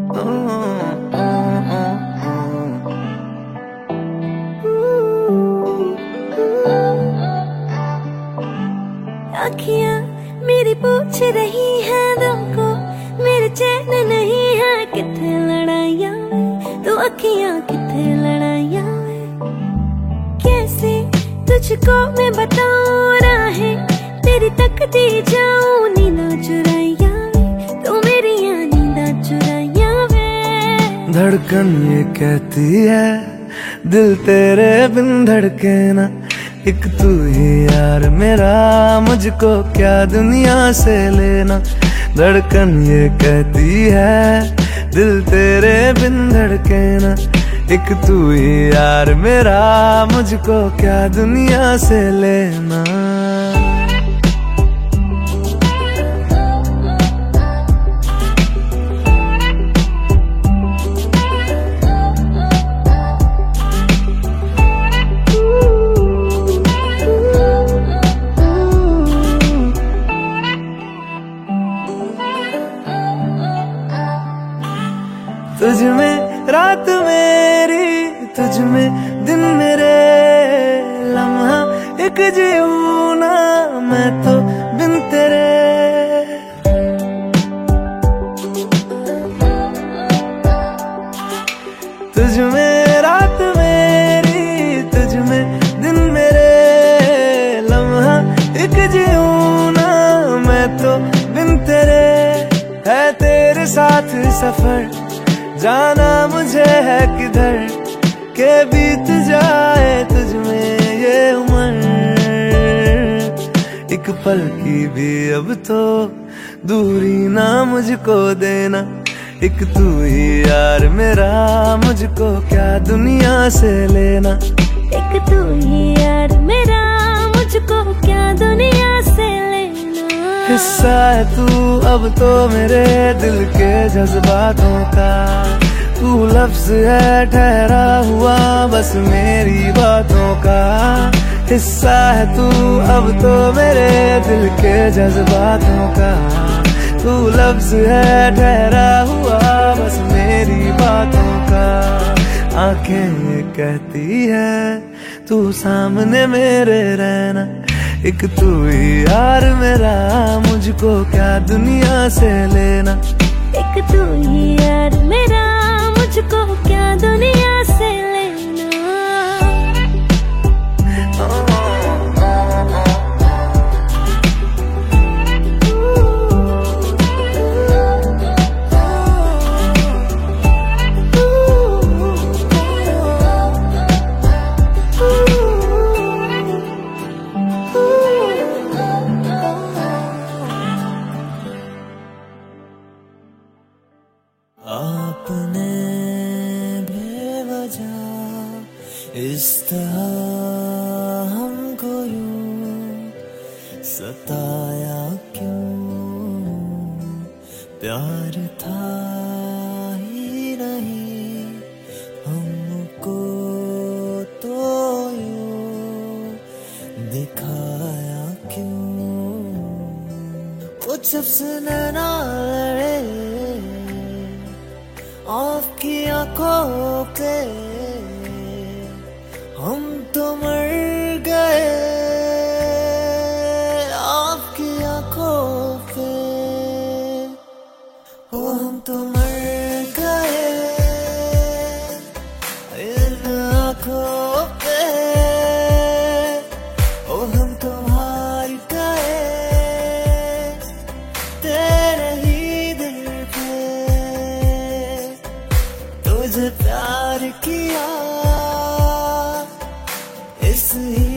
अखियां मेरी पूछ रही है दिल को, मेरे चैन नहीं है किथे लड़ाइयां तो अखियां किथे लड़ाइयां। कैसे तुझको मैं बताऊं राहें तेरी तकती जाऊं, नींदा चुराइया तो मेरी नींदा चुराइया वे। धड़कन ये कहती है दिल तेरे बिन धड़के ना, एक तू ही यार मेरा, मुझको क्या दुनिया से लेना। धड़कन ये कहती है दिल तेरे बिन धड़के ना, एक तू ही यार मेरा, मुझको क्या दुनिया से लेना। तुझ में रात मेरी, तुझ में दिन मेरे, लम्हा एक जीऊं ना मैं तो बिन तेरे। तुझ में रात मेरी, तुझ में दिन मेरे, लम्हा एक जीऊं ना मैं तो बिन तेरे। है तेरे साथ सफर जाना मुझे है किधर, के बीत जाए तुझ में ये उम्र। एक पल की भी अब तो दूरी ना मुझको देना, एक तू ही यार मेरा, मुझको क्या दुनिया से लेना। एक तू ही यार मेरा, मुझको क्या दुनिया से लेना। हिस्सा है तू अब तो मेरे दिल के जज्बातों का, तू लफ्ज है ठहरा हुआ बस मेरी बातों का। हिस्सा है तू अब तो मेरे दिल के जज्बातों का, तू लफ्ज है ठहरा हुआ बस मेरी बातों का। आंखें ये कहती है तू सामने मेरे रहना, एक तू ही यार मेरा, मुझको क्या दुनिया से लेना। एक तू ही यार मेरा, मुझको क्या दुनिया से लेना। आपने बेवजह इस तरह हमको यूं सताया क्यों, प्यार था ही नहीं हमको तो यूं दिखाया क्यों। कुछ सबसे नैना लड़े आपकी आंखों पे, हम तो मर गए आपकी आंखों पे। ओ हम तो मर गए इन आंखों पे, ओ हम तो हार गए तेरे ही दिल पे। तुझे प्यार किया इस